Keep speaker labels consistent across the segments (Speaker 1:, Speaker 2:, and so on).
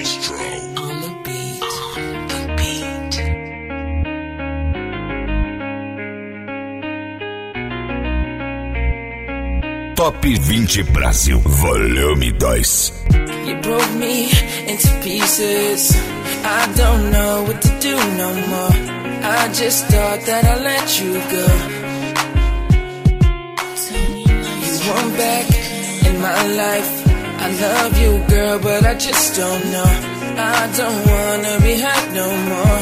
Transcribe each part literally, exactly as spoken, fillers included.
Speaker 1: Maestro
Speaker 2: on the beat. On the beat.
Speaker 1: Top vinte Brasil, volume dois.
Speaker 2: You broke me into pieces. I don't know what to do no more. I just thought that I'd let you go. You weren't back in my life. I love you, girl, but I just don't know. I don't wanna be hurt no more.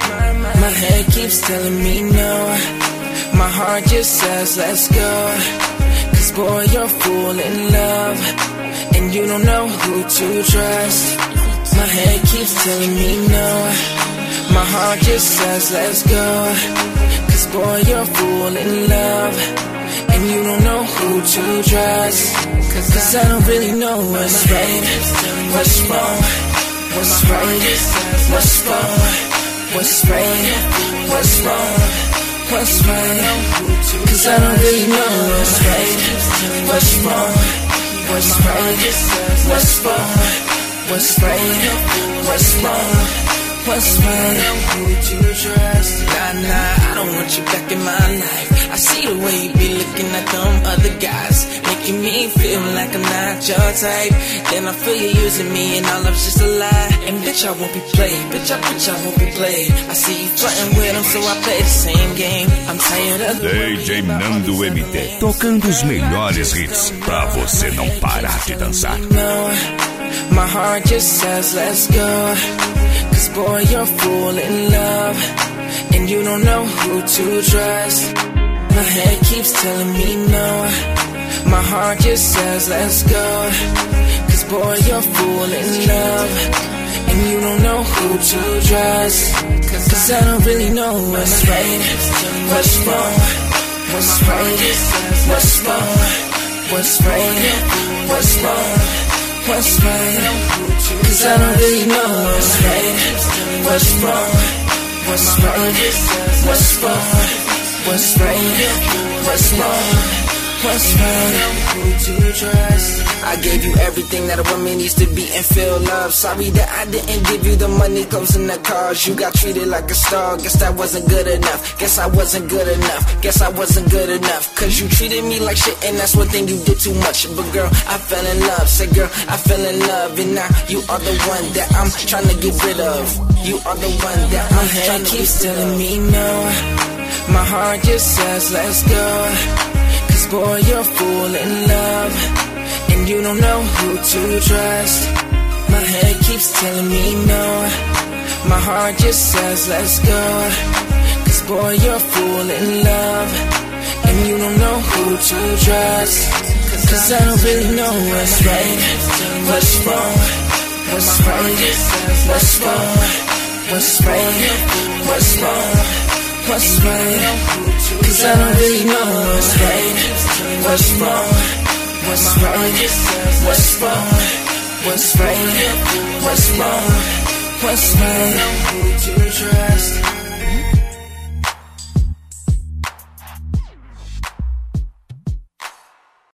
Speaker 2: My head keeps telling me no. My heart just says let's go. Cause boy, you're full in love, and you don't know who to trust. My head keeps telling me no. My heart just says let's go. Cause boy, you're full in love, and you don't know who to trust. Cause, Cause I don't really know what's right, what's wrong, what's right, what's wrong, what's right, what's wrong, what's right. Cause I don't really know what's right, what's wrong, what's right, what's wrong, what's right, what's wrong, what's right. Who to trust? Nah, nah, I don't want you back in my life. I see the way you be looking at them other guys, making me feel like I'm not your type. Then I feel you using me and all love's just a lie. And bitch, I won't be played, bitch, I, bitch, I won't be played. I see you flirting with them, so I play the same game. I'm tired of the
Speaker 1: D J Nando M T, tocando os melhores hits pra você não parar de dançar.
Speaker 2: My heart just says let's go. Cause boy, you're full in love, and you don't know who to trust. My head keeps telling me no. My heart just says let's go. Cause boy, you're full in love, and you don't know who to trust. Cause, Cause I don't really know what's right, what's wrong, what's right, what's wrong, what's right, what's wrong, what's right. Cause I don't really know what's right, what's wrong, what's right, what's wrong, what's right, what's wrong, what's right. Who to trust? I gave you everything that a woman needs to be and feel love. Sorry that I didn't give you the money, clothes, and the cars. You got treated like a star. Guess that wasn't good enough. Guess I wasn't good enough. Guess I wasn't good enough. Cause you treated me like shit, and that's one thing you did too much. But girl, I fell in love. Say girl, I fell in love. And now you are the one that I'm trying to get rid of. You are the one that I'm trying to keeps telling me no. My heart just says let's go. Cause boy, you're full in love, and you don't know who to trust. My head keeps telling me no. My heart just says let's go. Cause boy, you're full in love, and you don't know who to trust. Cause I don't really know what's right, what's wrong, what's right, what's wrong, what's right, what's wrong, what's right. Cause I don't really know what's right, what's wrong, what's right, what's wrong, what's right, what's wrong, what's right. Who to trust?